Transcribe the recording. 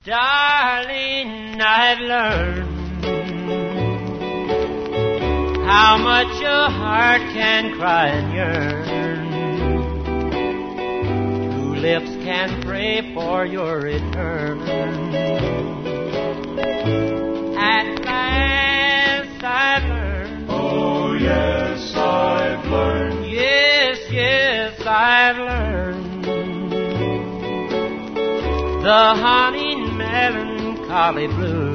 Darling, I've learned how much a heart can cry and yearn. Two lips can pray for your return. At last I've learned. Oh, yes, I've learned. Yes, I've learned. The honey melancholy blue